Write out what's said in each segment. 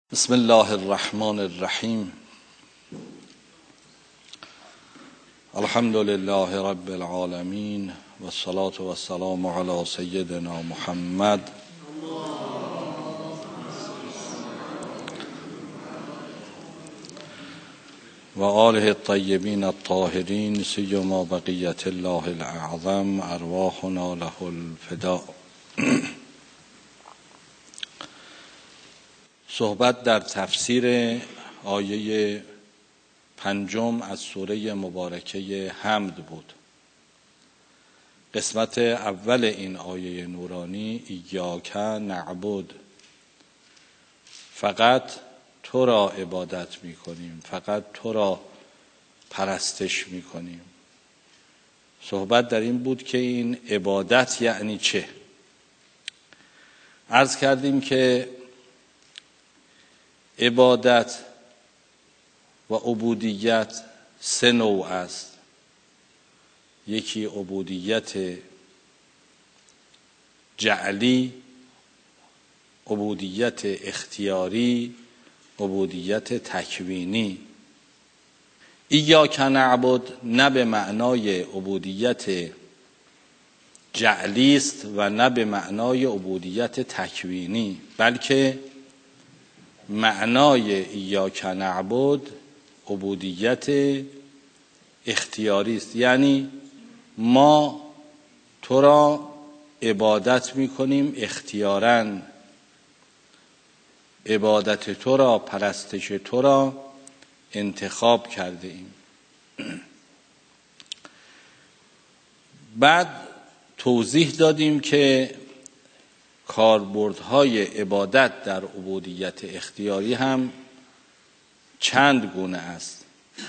بسم الله الرحمن الرحیم. الحمد لله رب العالمین و الصلاة و السلام علی سیدنا محمد و آله الطیبین الطاهرین سیما بقیة الله الاعظم ارواحنا له الفداء. صحبت در تفسیر آیه 5 از سوره مبارکه حمد بود. قسمت اول این آیه نورانی ایاک نعبد، فقط تو را عبادت می کنیم، فقط تو را پرستش می کنیم. صحبت در این بود که این عبادت یعنی چه. عرض کردیم که عبادت و عبودیت سه نوع است. یکی عبودیت جعلی، عبودیت اختیاری، عبودیت تکوینی. ایاک نعبد نه به معنای عبودیت جعلی است و نه به معنای عبودیت تکوینی، بلکه معنای ایاک نعبد عبودیت اختیاری است. یعنی ما تو را عبادت می‌کنیم اختیاراً، عبادت تو را، پرستش تو را انتخاب کرده ایم. بعد توضیح دادیم که کاربردهای عبادت در عبودیت اختیاری هم چند گونه است.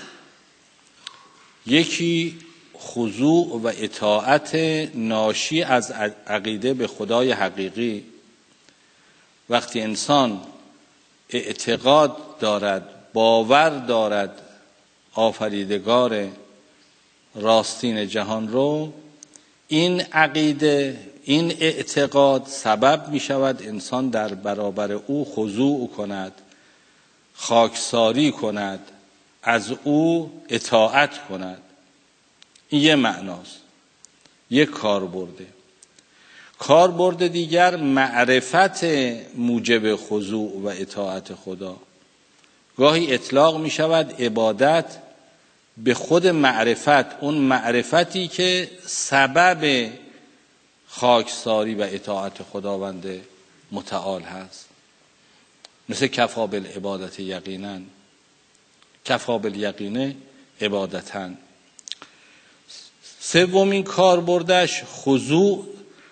یکی خضوع و اطاعت ناشی از عقیده به خدای حقیقی. وقتی انسان اعتقاد دارد، باور دارد آفریدگار راستین جهان رو، این عقیده، این اعتقاد سبب می شود انسان در برابر او خضوع کند، خاکساری کند، از او اطاعت کند. این یه معناست، یک کاربرده. کاربرد دیگر معرفت موجب خضوع و اطاعت خدا. گاهی اطلاق می شود عبادت به خود معرفت، اون معرفتی که سبب خاکساری و اطاعت خداوند متعال هست. مثل کفا بالعبادت یقینا، کفا بالیقین عبادتاً. سومین کاربردش خضوع،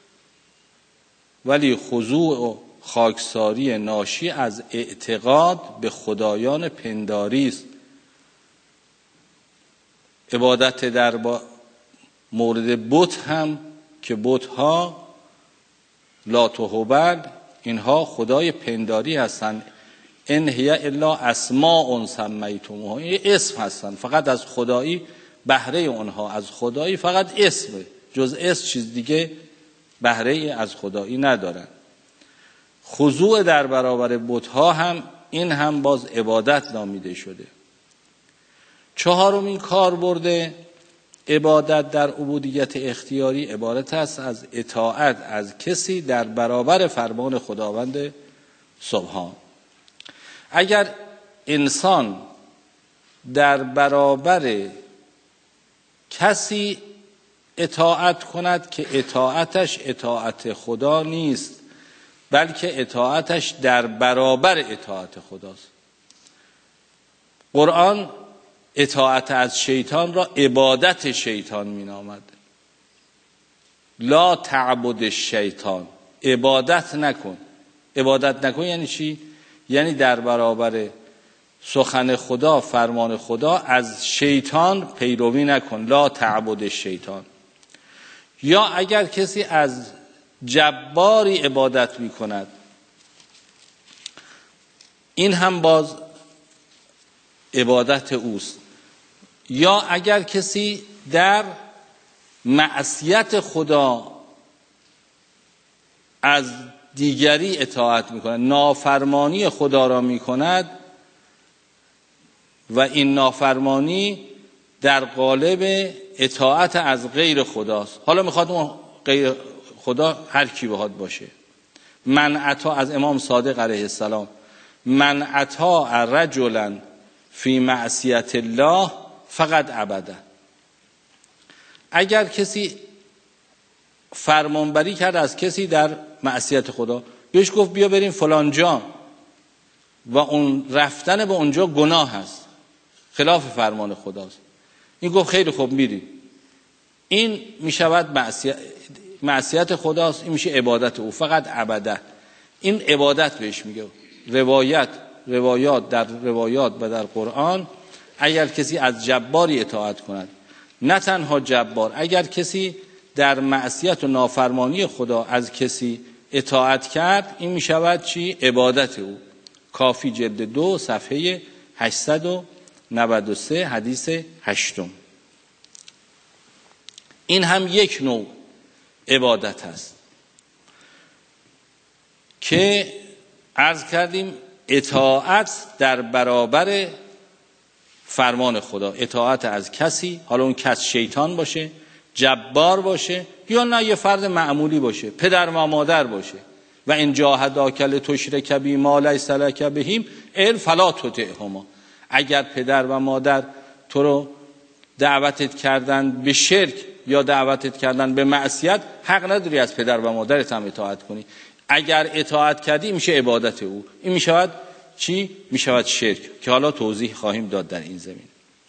ولی خضوع و خاکساری ناشی از اعتقاد به خدایان پنداری است. عبادت در مورد بت هم که بت‌ها لات و هبل اینها خدای پنداری هستند. ان هی الا اسماء سمیتموها، این اسم هستند، فقط از خدایی بهره اونها، از خدایی فقط اسم، جز اسم چیز دیگه بهره از خدایی ندارن. خضوع در برابر بت‌ها هم این هم باز عبادت نامیده شده. چهارمین کاربرد عبادت در عبودیت اختیاری عبارت است از اطاعت از کسی در برابر فرمان خداوند سبحان. اگر انسان در برابر کسی اطاعت کند که اطاعتش اطاعت خدا نیست، بلکه اطاعتش در برابر اطاعت خداست. قرآن اطاعت از شیطان را عبادت شیطان می نامد. لا تعبد الشیطان، عبادت نکن. عبادت نکن یعنی چی؟ یعنی در برابر سخن خدا، فرمان خدا، از شیطان پیروی نکن. لا تعبد الشیطان. یا اگر کسی از جباری عبادت می کند، این هم باز عبادت اوست. یا اگر کسی در معصیت خدا از دیگری اطاعت میکند، نافرمانی خدا را میکند و این نافرمانی در قالب اطاعت از غیر خداست. حالا میخواد اون غیر خدا هر کی بخواد باشه. من اطاع، از امام صادق علیه السلام، من اطاع رجلا فی معصیت الله فقط عبده. اگر کسی فرمانبری کرد از کسی در معصیت خدا، بهش گفت بیا بریم فلان جا و اون رفتن به اونجا گناه هست، خلاف فرمان خداست، این گفت خیلی خوب میری، این میشود معصیت خداست، این میشه عبادت او، فقط عبده. این عبادت بهش میگه. روایات در روایات و در قرآن اگر کسی از جباری اطاعت کند، نه تنها جبار، اگر کسی در معصیت و نافرمانی خدا از کسی اطاعت کرد، این میشود چی؟ عبادت او. کافی جلد 2 صفحه 893 حدیث 8. این هم یک نوع عبادت هست که عرض کردیم اطاعت در برابر فرمان خدا، اطاعت از کسی، حالا اون کس شیطان باشه، جبار باشه، یا نه یه فرد معمولی باشه، پدر و مادر باشه. و ان جاهداک لتشرک بی ما لیس لک به علم فلا تطعهما. اگر پدر و مادر تو رو دعوتت کردن به شرک یا دعوتت کردن به معصیت، حق نداری از پدر و مادرت هم اطاعت کنی. اگر اطاعت کردی میشه عبادت او. این میشود چی؟ میشود شرک، که حالا توضیح خواهیم داد در این زمین.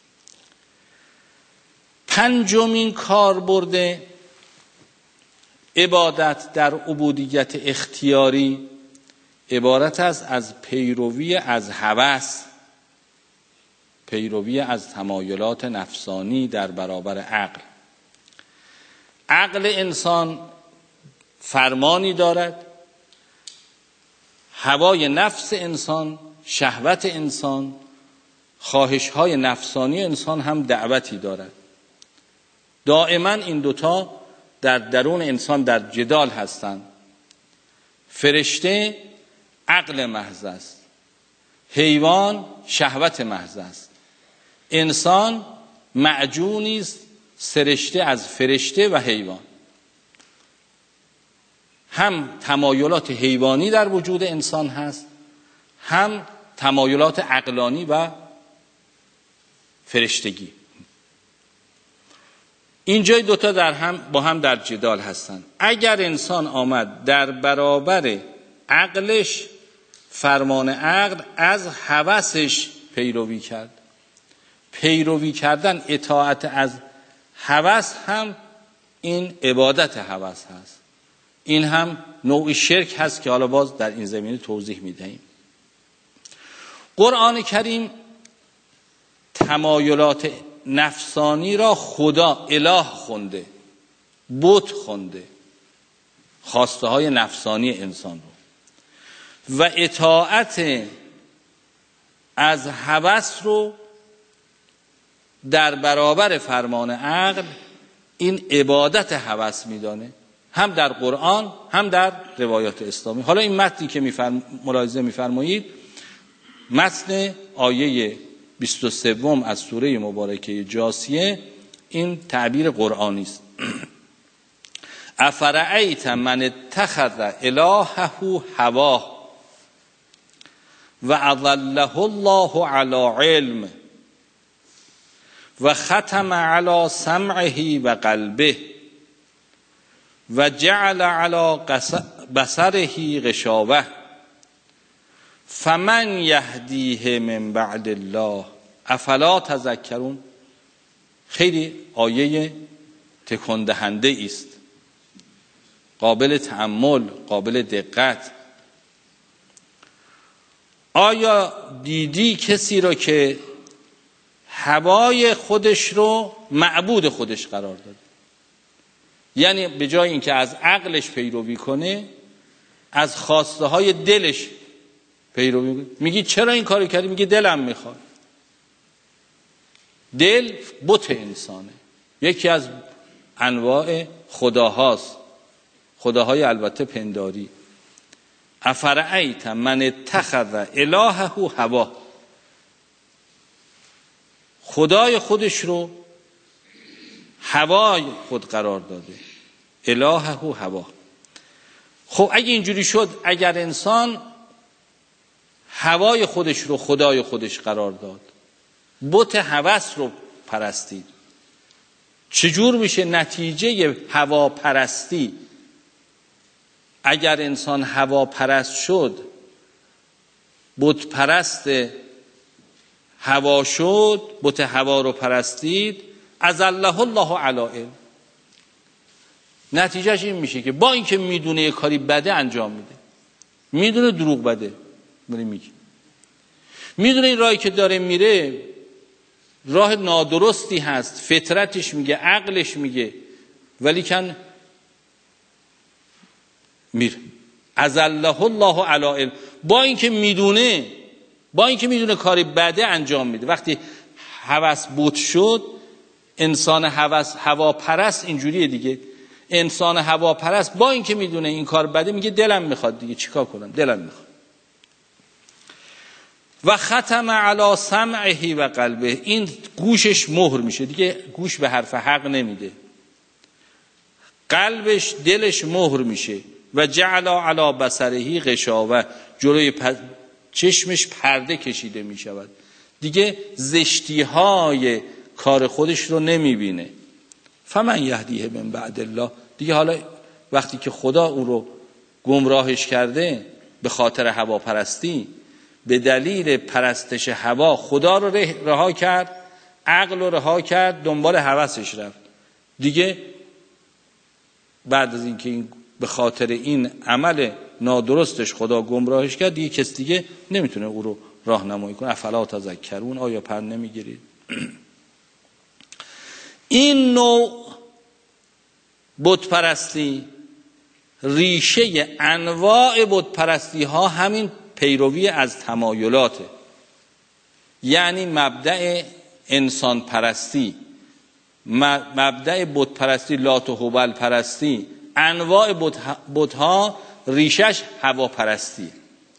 پنجمین کاربرد عبادت در عبودیت اختیاری عبارت است از پیروی از هوس، پیروی از تمایلات نفسانی در برابر عقل. عقل انسان فرمانی دارد، هوای نفس انسان، شهوت انسان، خواهش‌های نفسانی انسان هم دعوتی دارد. دائما این دوتا در درون انسان در جدال هستند. فرشته عقل محض است، حیوان شهوت محض است، انسان معجونی است سرشته از فرشته و حیوان. هم تمایلات حیوانی در وجود انسان هست، هم تمایلات عقلانی و فرشتگی. اینجای دوتا با هم در جدال هستند. اگر انسان آمد در برابر عقلش، فرمان عقل، از هوسش پیروی کرد، پیروی کردن، اطاعت از هوس هم این عبادت هوس هست. این هم نوع شرک هست که حالا باز در این زمینه توضیح میدهیم. قرآن کریم تمایلات نفسانی را خدا، اله خونده، بت خونده، خواسته های نفسانی انسان رو، و اطاعت از هوس رو در برابر فرمان عقل این عبادت هوس میدانه، هم در قرآن هم در روایات اسلامی. حالا این متنی که ملاحظه می‌فرمایید، متن آیه 23 از سوره مبارکه جاثیه، این تعبیر قرآنی است. افرأیت من اتخذ الهه هواه و اضله الله علی علم و ختم علی سمعه و قلبه و جعل علی بصره غشاوة فمن یهدیه من بعد الله افلا تذکرون. خیلی آیه تکان دهنده است، قابل تأمل، قابل دقت. آیا دیدی کسی رو که هوای خودش رو معبود خودش قرار داد؟ یعنی به جای اینکه از عقلش پیروی کنه، از خواسته های دلش پیروی کنه. میگی چرا این کارو کردی؟ میگی دلم میخواد. دل بت انسانه، یکی از انواع خداهاست، خداهای البته پنداری. افرأیت من اتخذ الهه هواه، خدای خودش رو هوای خود قرار داده، الهه هواه. خب اگه اینجوری شد، اگر انسان هوای خودش رو خدای خودش قرار داد، بت هوس رو پرستید، چجور میشه نتیجه هوا پرستی؟ اگر انسان هوا پرست شد، بت پرست هوا شد، بت هوا رو پرستید، اذله الله علی علم. نتیجهش این میشه که با اینکه میدونه یه کاری بده انجام میده، میدونه دروغ بده میگه، میدونه این راهی که داره میره راه نادرستی هست، فطرتش میگه، عقلش میگه، ولی کن میره. اذله الله علی علم. با اینکه میدونه کاری بده انجام میده. وقتی هوس بت شد، انسان هوا پرست اینجوریه دیگه. انسان هوا پرست با اینکه میدونه این کار بده میگه دلم میخواد دیگه، چیکار کنم، دلم میخواد. و ختم علی سمعه و قلبه، این گوشش مهر میشه دیگه، گوش به حرف حق نمیده. قلبش، دلش مهر میشه. و جعل علی بصره غشاوه، جلوی چشمش پرده کشیده میشود، دیگه زشتی های کار خودش رو نمیبینه. فمن یهدیه من بعد الله، دیگه حالا وقتی که خدا او رو گمراهش کرده به خاطر هوا پرستی، به دلیل پرستش هوا خدا رو رها کرد، عقل رو رها کرد، دنبال هوسش رفت، دیگه بعد از اینکه این به خاطر این عمل نادرستش خدا گمراهش کرد، دیگه کس دیگه نمیتونه او رو راهنمایی کنه. افلا تذکرون، آیا پند نمیگیرید؟ این نوع بت پرستی، ریشه انواع بت پرستی ها همین پیروی از تمایلاته. یعنی مبدأ انسان پرستی، مبدأ بت پرستی، لات و هبل پرستی، انواع بت ها ریشش هوا پرستی.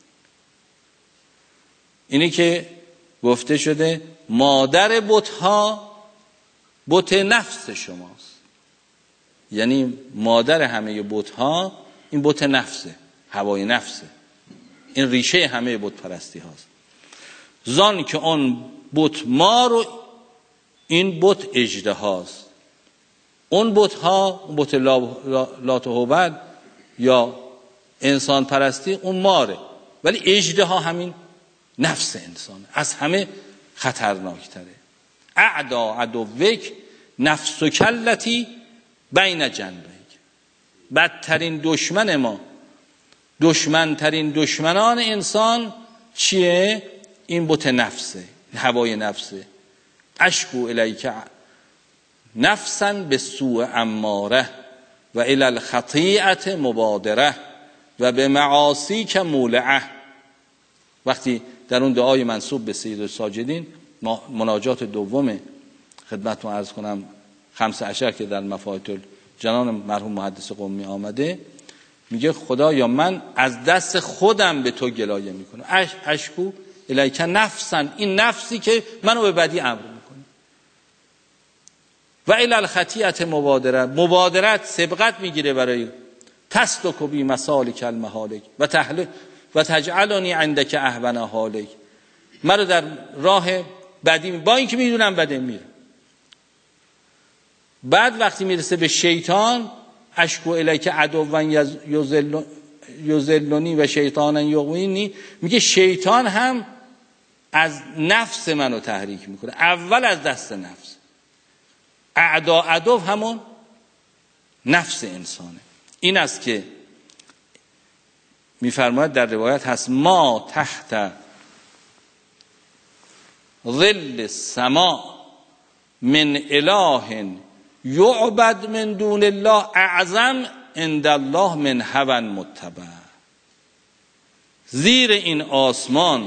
اینی که گفته شده مادر بت ها بت نفس شماست. یعنی مادر همه بت ها این بت نفسه، هوای نفسه. این ریشه همه بت پرستی هاست. زان که اون بت ما رو، این بت اژده هاست. اون بت ها، بت لات و هبل یا انسان پرستی، اون ماره، ولی اژده ها همین نفس انسانه، از همه خطرناکتره. اعدا عدوک نفسک التی بین جنبیک، بدترین دشمن ما، دشمنترین دشمنان انسان چیه؟ این بت نفسه، هوای نفسه. اشکو الیک نفسا به سوء اماره و الی الخطیئت مبادره و به معاصی که مولعه. وقتی در اون دعای منسوب به سید الساجدین، مناجات دوم خدمتتون عرض کنم 15 که در مفاهیت جنان مرحوم محدث قمی آمده، میگه خدایا من از دست خودم به تو گلایه میکنم. اشکو الیک نفسا، این نفسی که منو به بدی امر میکنه. و الی الخطیئت مبادره، مبادرت سبقت میگیره برای تسلک بی مسالک المهالک و تجعلنی عندک اهون حالک، منو در راه بدی، با اینکه میدونم بده میره. بعد وقتی میرسه به شیطان، اشکو الیک عدوا یضلنی و شیطانا یغوینی، میگه شیطان هم از نفس منو تحریک میکنه، اول از دست نفس. اعدا عدو همون نفس انسانه. این است که میفرماید در روایت هست ما تحت ظل السماء من اله یعبد من دون الله اعظم عند الله من هوى متبع. زیر این آسمان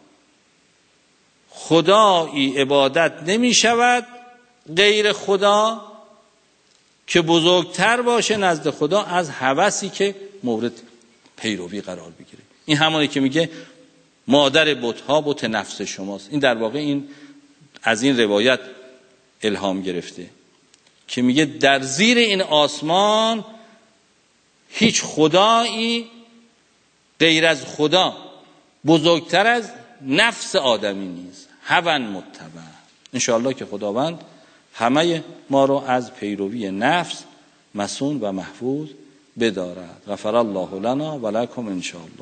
خدایی عبادت نمی شود غیر خدا که بزرگتر باشه نزد خدا از هوسی که مورد پیروی قرار بگیره. این همونی که میگه مادر بت‌ها بت نفس شماست. این در واقع این از این روایت الهام گرفته که میگه در زیر این آسمان هیچ خدایی غیر از خدا بزرگتر از نفس آدمی نیست. هوى متبع. انشاءالله که خداوند همه ما رو از پیروی نفس مصون و محفوظ بدارد. غفر الله لنا و لکم انشاءالله.